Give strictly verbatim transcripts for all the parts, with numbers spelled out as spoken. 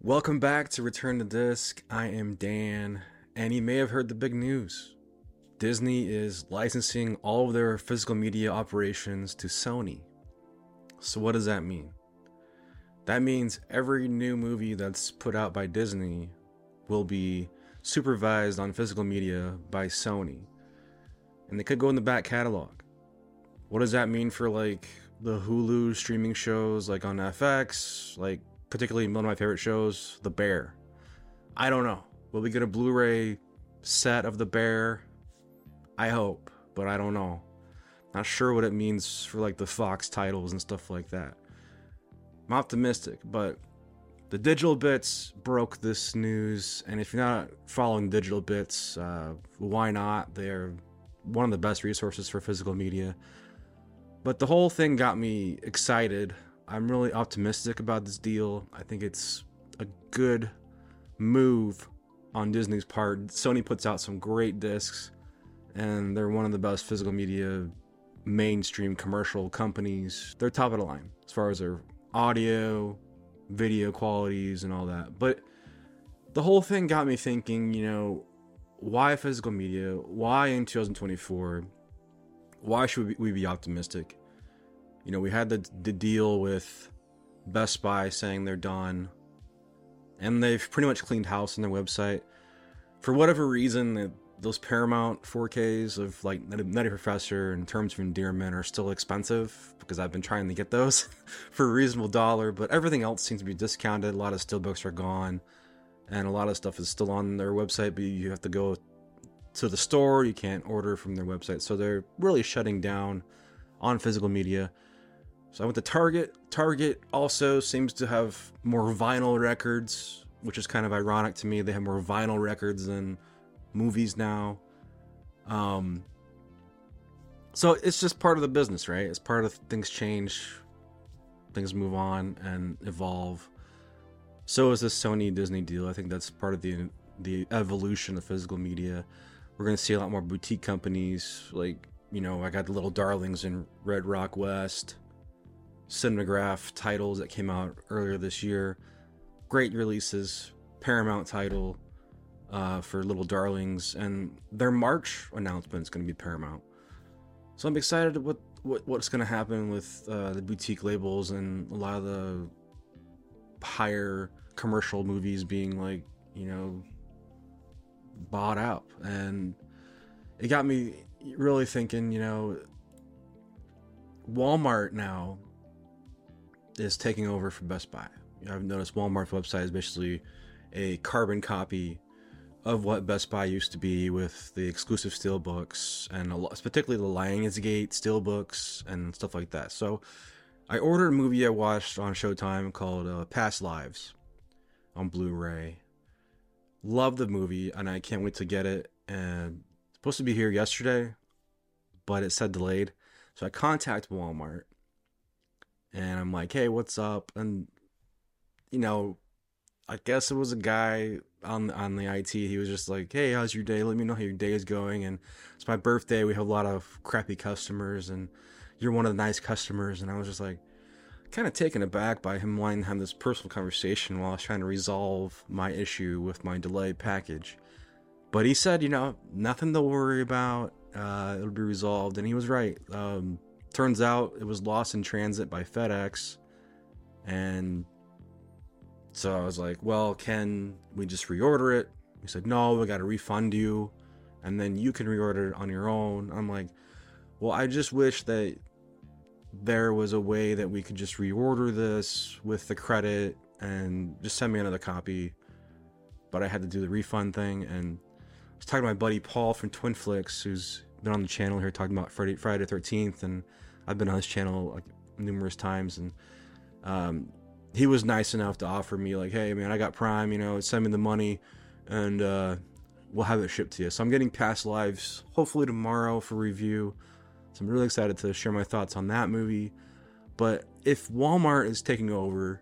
Welcome back to Return to Disc. I am Dan, and you may have heard the big news. Disney is licensing all of their physical media operations to Sony. So what does that mean? That means every new movie that's put out by Disney will be supervised on physical media by Sony. And they could go in the back catalog. What does that mean for like the Hulu streaming shows like on F X, like particularly one of my favorite shows, The Bear? I don't know. Will we get a Blu-ray set of The Bear? I hope, but I don't know. Not sure what it means for like the Fox titles and stuff like that. I'm optimistic, but the Digital Bits broke this news, and if you're not following Digital Bits, uh, why not? They're one of the best resources for physical media. But the whole thing got me excited. I'm really optimistic about this deal. I think it's a good move on Disney's part. Sony puts out some great discs, and they're one of the best physical media mainstream commercial companies. They're top of the line as far as their audio, video qualities, and all that. But the whole thing got me thinking, you know, why physical media? Why in two thousand twenty-four? Why should we be optimistic? You know, we had the, the deal with Best Buy saying they're done, and they've pretty much cleaned house on their website. For whatever reason, those Paramount four Ks of like Nutty Professor and Terms of Endearment are still expensive because I've been trying to get those for a reasonable dollar, but everything else seems to be discounted. A lot of steelbooks are gone, and a lot of stuff is still on their website, but you have to go to the store. You can't order from their website, so they're really shutting down on physical media. So I went to Target. Target also seems to have more vinyl records, which is kind of ironic to me. They have more vinyl records than movies now. Um, so it's just part of the business, right? It's part of things change, things move on and evolve. So is this Sony Disney deal. I think that's part of the the evolution of physical media. We're going to see a lot more boutique companies. Like, you know, I got the little darlings in Red Rock West, Cinematograph titles that came out earlier this year. Great releases. Paramount title uh, for Little Darlings, and their March announcement is going to be Paramount. So I'm excited what, what what's going to happen with uh, the boutique labels and a lot of the higher commercial movies being like, you know, bought out. And it got me really thinking, you know, Walmart now is taking over for Best Buy. I've noticed Walmart's website is basically a carbon copy of what Best Buy used to be, with the exclusive steelbooks and a lot, particularly the Lionsgate steelbooks and stuff like that. So I ordered a movie I watched on Showtime called uh, Past Lives on Blu-ray. Love the movie, and I can't wait to get it. And it's supposed to be here yesterday, but it said delayed. So I contact Walmart, and I'm like, hey, what's up? And, you know, I guess it was a guy on, on the I T. He was just like, hey, how's your day? Let me know how your day is going. And it's my birthday. We have a lot of crappy customers, and you're one of the nice customers. And I was just like, kind of taken aback by him wanting to have this personal conversation while I was trying to resolve my issue with my delayed package. But he said, you know, nothing to worry about. Uh, it'll be resolved. And he was right. Um, turns out it was lost in transit by FedEx. And so I was like, well, can we just reorder it? He said, no, we got to refund you, and then you can reorder it on your own. I'm like, well, I just wish that there was a way that we could just reorder this with the credit and just send me another copy. But I had to do the refund thing. And I was talking to my buddy Paul from Twinflix, who's been on the channel here talking about Friday, Friday the thirteenth, and I've been on his channel like numerous times. And um, he was nice enough to offer me like, hey, man, I got Prime, you know, send me the money, and uh, we'll have it shipped to you. So I'm getting Past Lives hopefully tomorrow for review. So I'm really excited to share my thoughts on that movie. But if Walmart is taking over,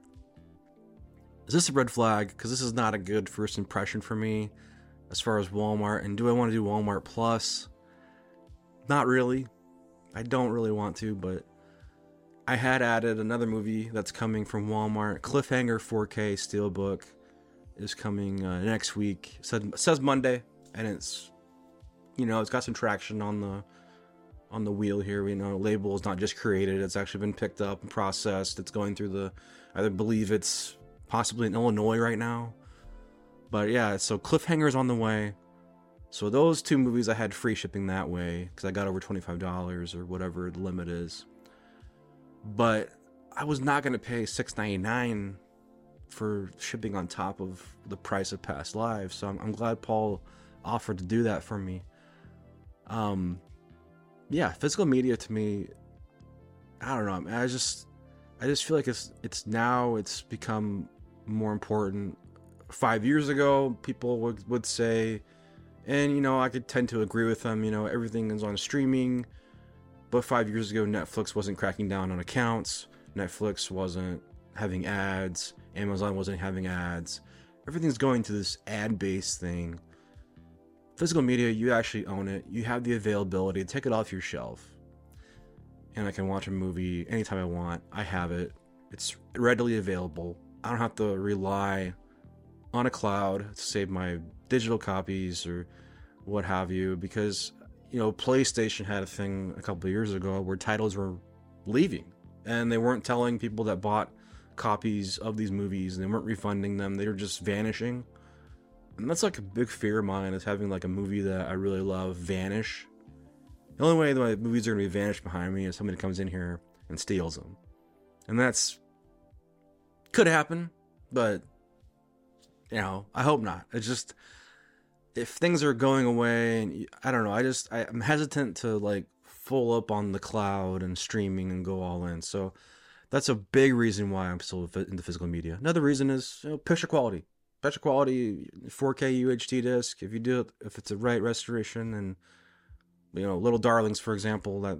is this a red flag? Because this is not a good first impression for me as far as Walmart. And do I want to do Walmart Plus? Not really. I don't really want to, but I had added another movie that's coming from Walmart, Cliffhanger four K Steelbook. is coming uh, next week. It says, it says Monday, and it's, you know, it's got some traction on the on the wheel here. You know, label is not just created; it's actually been picked up and processed. It's going through the, I believe it's possibly in Illinois right now. But yeah, so Cliffhanger's on the way. So those two movies I had free shipping that way because I got over twenty-five dollars or whatever the limit is. But I was not going to pay six ninety-nine for shipping on top of the price of Past Lives. So I'm, I'm glad Paul offered to do that for me. Um, yeah, physical media to me, I don't know. I, mean, I just, I just feel like it's it's now it's become more important. Five years ago, people would would say. And, you know, I could tend to agree with them, you know, everything is on streaming. But five years ago, Netflix wasn't cracking down on accounts. Netflix wasn't having ads. Amazon wasn't having ads. Everything's going to this ad-based thing. Physical media, you actually own it. You have the availability. Take it off your shelf. And I can watch a movie anytime I want. I have it. It's readily available. I don't have to rely on a cloud to save my digital copies or what have you, because, you know, PlayStation had a thing a couple of years ago where titles were leaving and they weren't telling people that bought copies of these movies and they weren't refunding them. They were just vanishing. And that's like a big fear of mine, is having like a movie that I really love vanish. The only way that my movies are going to be vanished behind me is somebody comes in here and steals them. And that's could happen, but you know, I hope not. It's just, if things are going away, and I don't know, I just, I, I'm hesitant to like full up on the cloud and streaming and go all in. So that's a big reason why I'm still into physical media. Another reason is, you know, picture quality. Picture quality, four K U H D disc. If you do it, if it's a right restoration, and, you know, Little Darlings, for example, that,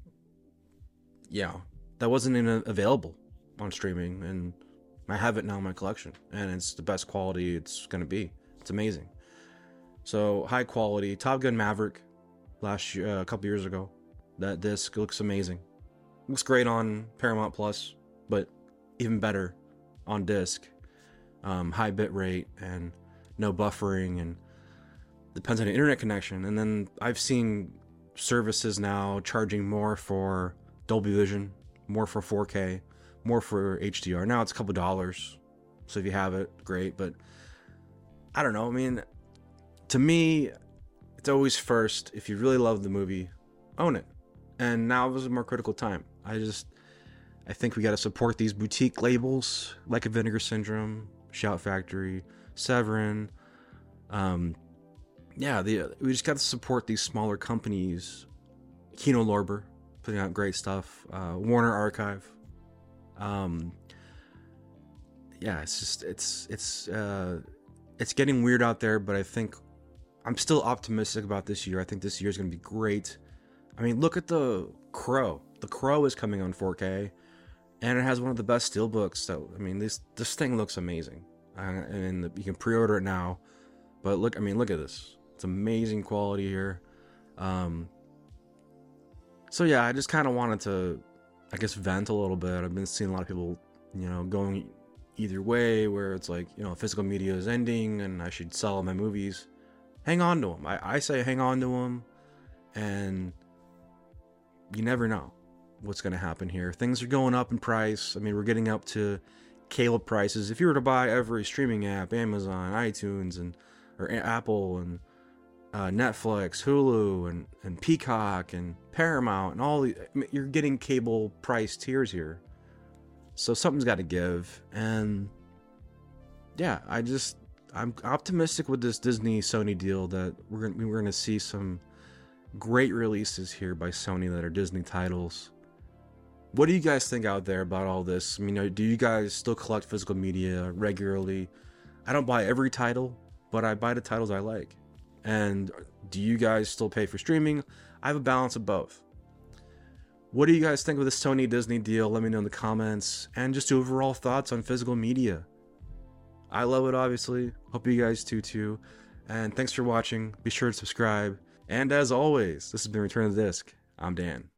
yeah, that wasn't even available on streaming, and I have it now in my collection, and it's the best quality it's going to be. It's amazing. So, high quality. Top Gun Maverick, last year, uh, a couple years ago. That disc looks amazing. Looks great on Paramount Plus, but even better on disc. Um, high bit rate and no buffering, and depends on the internet connection. And then I've seen services now charging more for Dolby Vision, more for four K, more for H D R. Now it's a couple dollars, so if you have it, great. But I don't know. I mean, to me, it's always first. If you really love the movie, own it. And now is a more critical time. I just, I think we got to support these boutique labels like a Vinegar Syndrome, Shout Factory, Severin. Um, yeah, the we just got to support these smaller companies. Kino Lorber putting out great stuff. Uh, Warner Archive. Um, yeah, it's just, it's, it's, uh, it's getting weird out there, but I think I'm still optimistic about this year. I think this year is going to be great. I mean, look at the Crow. The Crow is coming on four K, and it has one of the best steelbooks. So, I mean, this, this thing looks amazing. Uh, and you can pre-order it now, but look, I mean, look at this. It's amazing quality here. Um, so yeah, I just kind of wanted to, I guess, vent a little bit. I've been seeing a lot of people, you know, going either way, where it's like, you know, physical media is ending and I should sell my movies. Hang on to them. I, I say hang on to them, and you never know what's going to happen here. Things are going up in price. I mean, we're getting up to cable prices. If you were to buy every streaming app, Amazon, iTunes, and or Apple, and uh, Netflix, Hulu, and, and Peacock, and Paramount, and all the, I mean, you're getting cable price tiers here. So something's got to give. And yeah, I just, I'm optimistic with this Disney Sony deal that we're gonna, we're gonna see some great releases here by Sony that are Disney titles. What do you guys think out there about all this? I mean, do you guys still collect physical media regularly? I don't buy every title, but I buy the titles I like. And do you guys still pay for streaming? I have a balance of both. What do you guys think of the Sony Disney deal? Let me know in the comments. And just overall thoughts on physical media. I love it, obviously. Hope you guys do too. And thanks for watching. Be sure to subscribe. And as always, this has been Return of the Disc. I'm Dan.